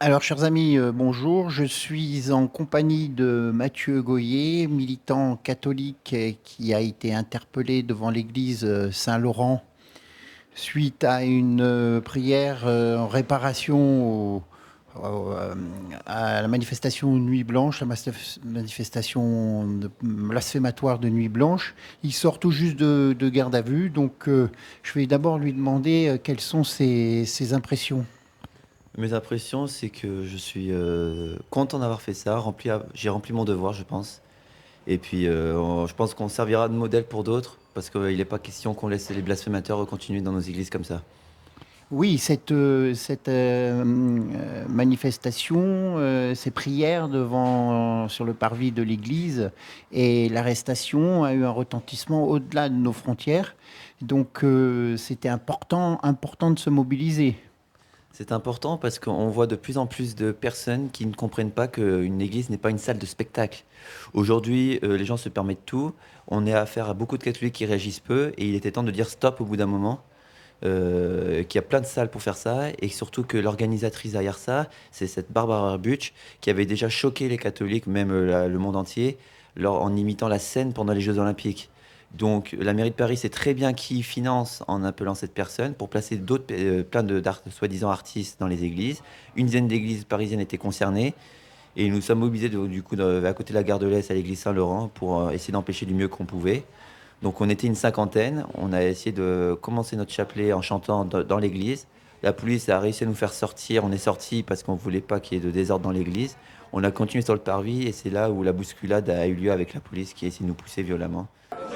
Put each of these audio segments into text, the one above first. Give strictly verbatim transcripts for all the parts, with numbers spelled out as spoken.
Alors, chers amis, euh, bonjour. Je suis en compagnie de Mathieu Goyer, militant catholique euh, qui a été interpellé devant l'église euh, Saint-Laurent suite à une euh, prière euh, en réparation au- au, euh, à la manifestation Nuit Blanche, la mas- manifestation de- blasphématoire de Nuit Blanche. Il sort tout juste de, de garde à vue, donc euh, je vais d'abord lui demander euh, quelles sont ses ses impressions. Mes impressions, c'est que je suis euh, content d'avoir fait ça. Rempli, j'ai rempli mon devoir, je pense. Et puis, euh, on- je pense qu'on servira de modèle pour d'autres, parce qu'il n'est pas question qu'on laisse les blasphémateurs continuer dans nos églises comme ça. Oui, cette, euh, cette euh, euh, manifestation, euh, ces prières devant, sur le parvis de l'église et l'arrestation a eu un retentissement au-delà de nos frontières. Donc, euh, c'était important, important de se mobiliser. C'est important parce qu'on voit de plus en plus de personnes qui ne comprennent pas qu'une église n'est pas une salle de spectacle. Aujourd'hui, euh, les gens se permettent tout. On est affaire à beaucoup de catholiques qui réagissent peu, et il était temps de dire stop au bout d'un moment. Euh, qu'il y a plein de salles pour faire ça, et surtout que l'organisatrice derrière ça, c'est cette Barbara Butch qui avait déjà choqué les catholiques, même euh, la- le monde entier, lors- en imitant la scène pendant les Jeux Olympiques. Donc la mairie de Paris sait très bien qui finance en appelant cette personne pour placer d'autres, euh, plein de d'art- soi-disant artistes dans les églises. Une dizaine d'églises parisiennes étaient concernées, et nous sommes mobilisés de- du coup de- à côté de la gare de l'Est à l'église Saint-Laurent pour euh, essayer d'empêcher du mieux qu'on pouvait. Donc on était une cinquantaine, on a essayé de commencer notre chapelet en chantant dans, dans l'église. La police a réussi à nous faire sortir, on est sorti parce qu'on ne voulait pas qu'il y ait de désordre dans l'église. On a continué sur le parvis, et c'est là où la bousculade a eu lieu avec la police qui a essayé de nous pousser violemment.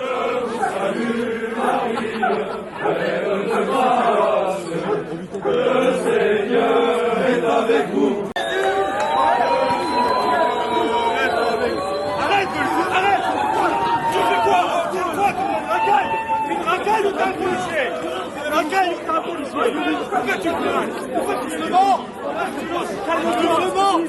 Arrête, arrête. Tu fais quoi? Tu fais quoi? Une racaille? Une racaille ou t'es un policier? Une racaille ou t'es un policier? Pourquoi tu te mens? Pourquoi tu te mens? Calme-toi.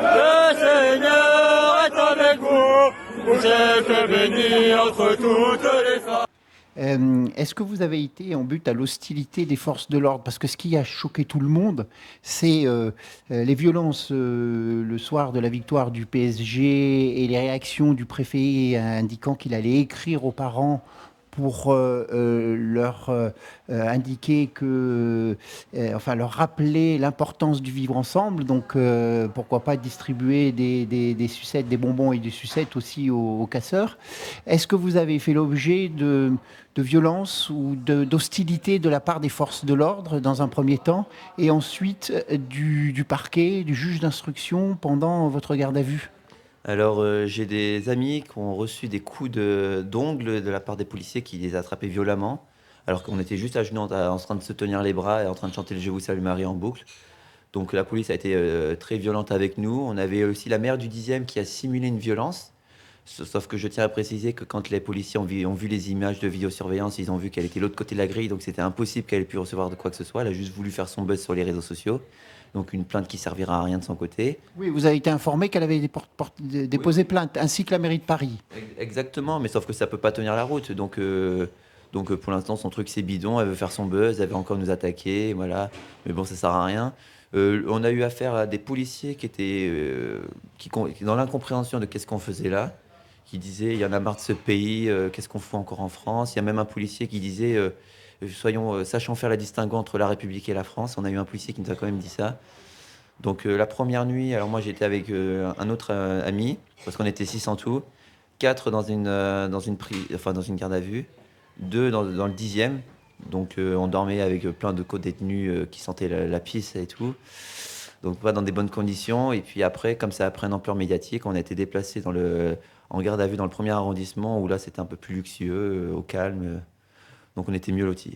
Le Seigneur est avec vous, vous êtes bénis entre toutes les femmes. Euh, Est-ce que vous avez été en but à l'hostilité des forces de l'ordre? Parce que ce qui a choqué tout le monde, c'est euh, euh, les violences euh, le soir de la victoire du P S G et les réactions du préfet indiquant qu'il allait écrire aux parents pour euh, euh, leur euh, euh, indiquer que, euh, enfin leur rappeler l'importance du vivre ensemble. Donc euh, pourquoi pas distribuer des, des, des sucettes, des bonbons et des sucettes aussi aux, aux casseurs. Est-ce que vous avez fait l'objet de, de violence ou de- d'hostilité de la part des forces de l'ordre dans un premier temps et ensuite euh, du, du parquet, du juge d'instruction pendant votre garde à vue? Alors euh, j'ai des amis qui ont reçu des coups de, d'ongles de la part des policiers qui les attrapaient violemment, alors qu'on était juste à genoux en, en train de se tenir les bras et en train de chanter le Je vous salue Marie en boucle. Donc la police a été euh, très violente avec nous. On avait aussi la maire du dixième qui a simulé une violence. Sauf que je tiens à préciser que quand les policiers ont vu, ont vu les images de vidéosurveillance, ils ont vu qu'elle était de l'autre côté de la grille, donc c'était impossible qu'elle ait pu recevoir de quoi que ce soit. Elle a juste voulu faire son buzz sur les réseaux sociaux. Donc une plainte qui servira à rien de son côté. Oui, vous avez été informé qu'elle avait dépor- port- Oui, déposé plainte, ainsi que la mairie de Paris. exactement, mais sauf que ça peut pas tenir la route. Donc, euh, donc euh, pour l'instant, son truc c'est bidon. Elle veut faire son buzz, elle veut encore nous attaquer, voilà. Mais bon, ça sert à rien. Euh, on a eu affaire à des policiers qui étaient euh, qui, con- qui- dans l'incompréhension de qu'est-ce qu'on faisait là, qui disaient il y en a marre de ce pays, euh, qu'est-ce qu'on fout encore en France. Il y a même un policier qui disait euh, soyons euh, sachons faire la distinguo entre la République et la France. On a eu un policier qui nous a quand même dit ça. Donc euh, la première nuit, alors moi j'étais avec euh, un autre euh, ami, parce qu'on était six en tout, quatre dans une, euh, dans une, pri- enfin, dans une garde à vue, deux dans, dans le dixième. Donc euh, on dormait avec euh, plein de co-détenus euh, qui sentaient la, la pisse et tout. Donc pas dans des bonnes conditions. Et puis après, comme ça a pris une ampleur médiatique, on a été déplacé dans le, en garde à vue dans le premier arrondissement, où là c'était un peu plus luxueux, euh, au calme. euh. Donc on était mieux lotis.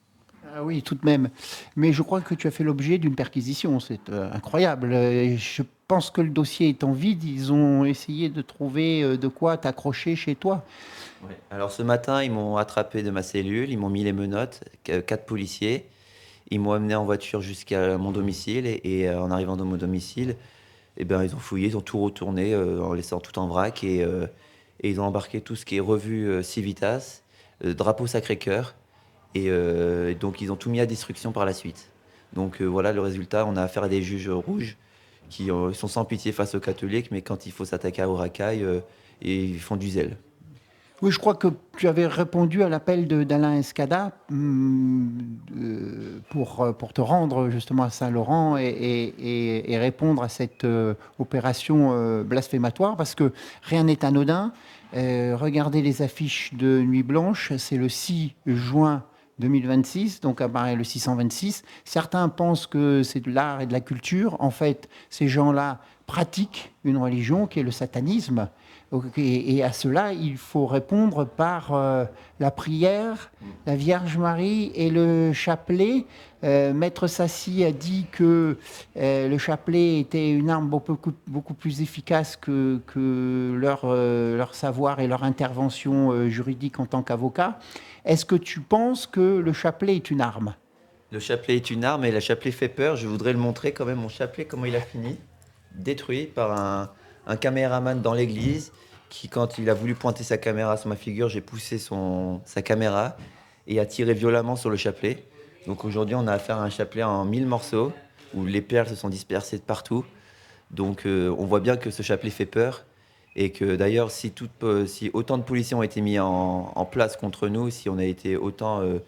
Ah oui, tout de même. Mais je crois que tu as fait l'objet d'une perquisition. C'est euh, incroyable. Euh, Je pense que le dossier étant vide, ils ont essayé de trouver euh, de quoi t'accrocher chez toi. Ouais. Alors ce matin, ils m'ont attrapé de ma cellule, ils m'ont mis les menottes, qu- quatre policiers. Ils m'ont amené en voiture jusqu'à mon domicile, et, et, euh, en arrivant dans mon domicile, eh ben, ils ont fouillé, ils ont tout retourné euh, en laissant tout en vrac, et, euh, et ils ont embarqué tout ce qui est revue euh, Civitas, euh, drapeau Sacré-Cœur, et euh, donc ils ont tout mis à destruction par la suite. Donc euh, voilà le résultat, on a affaire à des juges rouges qui euh, sont sans pitié face aux catholiques, mais quand il faut s'attaquer aux racailles, euh, et ils font du zèle. Oui, je crois que tu avais répondu à l'appel de- d'Alain Escada hum, euh, pour, euh, pour te rendre justement à Saint-Laurent et, et- et- et répondre à cette euh, opération euh, blasphématoire, parce que rien n'est anodin. Euh, regardez les affiches de Nuit Blanche, c'est le six juin deux mille vingt-six, donc apparaît le six cent vingt-six. Certains pensent que c'est de l'art et de la culture. En fait, ces gens-là pratiquent une religion qui est le satanisme. Et, et à cela, il faut répondre par euh, la prière, la Vierge Marie et le chapelet. Euh, Maître Sassi a dit que euh, le chapelet était une arme beaucoup, beaucoup plus efficace que, que leur, euh, leur savoir et leur intervention euh, juridique en tant qu'avocat. Est-ce que tu penses que le chapelet est une arme? Le chapelet est une arme et le chapelet fait peur. Je voudrais le montrer quand même, mon chapelet, comment il a fini. Détruit par un, un caméraman dans l'église qui, quand il a voulu pointer sa caméra sur ma figure, j'ai poussé son, sa caméra et a tiré violemment sur le chapelet. Donc aujourd'hui, on a affaire à un chapelet en mille morceaux où les perles se sont dispersées de partout. Donc euh, on voit bien que ce chapelet fait peur et que d'ailleurs, si, toute, euh, si autant de policiers ont été mis en, en place contre nous, si on a été autant euh,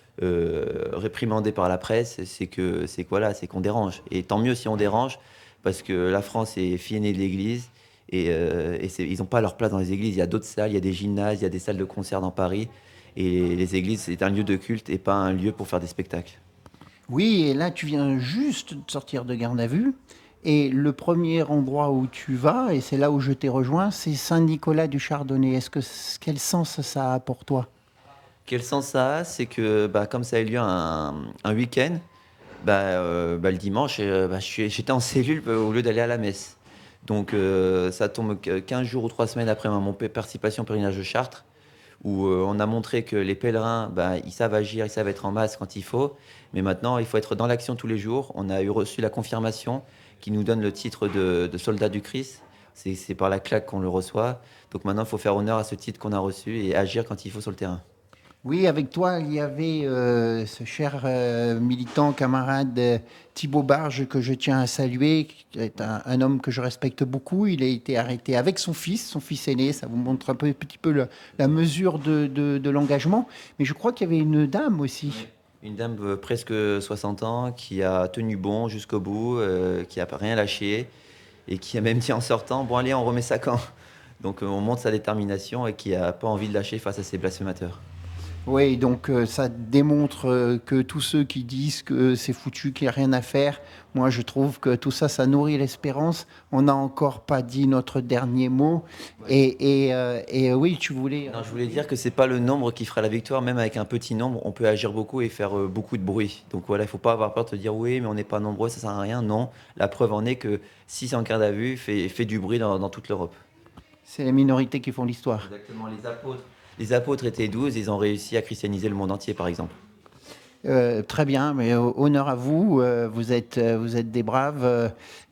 euh, réprimandés par la presse, c'est que c'est que, voilà, c'est qu'on dérange. Et tant mieux si on dérange, parce que la France est fille aînée de l'Église et, euh, et c'est- ils n'ont pas leur place dans les églises. Il y a d'autres salles, il y a des gymnases, il y a des salles de concert dans Paris. Et les églises, c'est un lieu de culte et pas un lieu pour faire des spectacles. Oui, et là, tu viens juste de sortir de garde à vue. Et le premier endroit où tu vas, et c'est là où je t'ai rejoint, c'est Saint-Nicolas du Chardonnay. Est-ce que, quel sens ça a pour toi? Quel sens ça a? C'est que bah, comme ça a eu lieu un, un week-end, bah, euh, bah, le dimanche, euh, bah, je suis- j'étais en cellule euh, au lieu d'aller à la messe. Donc euh, ça tombe qu- quinze jours ou trois semaines après ma mon pa- participation au pèlerinage de Chartres, où euh, on a montré que les pèlerins, bah, ils savent agir, ils savent être en masse quand il faut. Mais maintenant, il faut être dans l'action tous les jours. On a eu reçu la confirmation qui nous donne le titre de, de soldat du Christ. C'est c'est par la claque qu'on le reçoit. Donc maintenant, il faut faire honneur à ce titre qu'on a reçu et agir quand il faut sur le terrain. Oui, avec toi, il y avait euh, ce cher euh, militant, camarade euh, Thibaut Barge, que je tiens à saluer, qui est un, un homme que je respecte beaucoup. Il a été arrêté avec son fils, son fils aîné. Ça vous montre un, peu, un petit peu le- la mesure de, de- de l'engagement. Mais je crois qu'il y avait une dame aussi. Une dame de presque soixante ans qui a tenu bon jusqu'au bout, euh, qui n'a rien lâché et qui a même dit en sortant, bon allez, on remet ça quand. Donc euh, on montre sa détermination et qui n'a pas envie de lâcher face à ces blasphémateurs. Oui, donc euh, ça démontre euh, que tous ceux qui disent que c'est foutu, qu'il n'y a rien à faire, moi je trouve que tout ça, ça nourrit l'espérance. On n'a encore pas dit notre dernier mot. Et, et, euh, et, euh, oui, tu voulais... Non, je voulais dire que c'est pas le nombre qui fera la victoire, même avec un petit nombre, on peut agir beaucoup et faire euh, beaucoup de bruit. Donc voilà, il faut pas avoir peur de te dire oui, mais on n'est pas nombreux, ça sert à rien. Non, la preuve en est que si c'est en garde à vue, fait, fait du bruit dans, dans toute l'Europe. C'est les minorités qui font l'histoire. Exactement, les apôtres. Les apôtres étaient douze, ils ont réussi à christianiser le monde entier, par exemple. Euh, très bien, mais euh, honneur à vous. Euh, vous êtes, euh, vous êtes des braves. euh,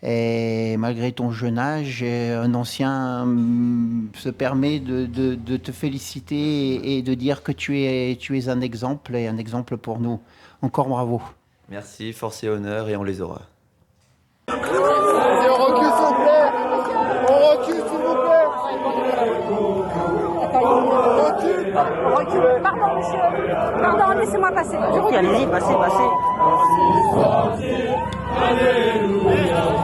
et malgré ton jeune âge, euh, un ancien hum, se permet de, de- de te féliciter et, et de dire que tu es, tu es un exemple et un exemple pour nous. Encore bravo. Merci, force et honneur, et on les aura. Et on recule, s'il vous plaît. On recule, s'il vous plaît. Recule. Recule. Pardon, monsieur. Pardon, laissez-moi passer. Allez-y, passez, passez.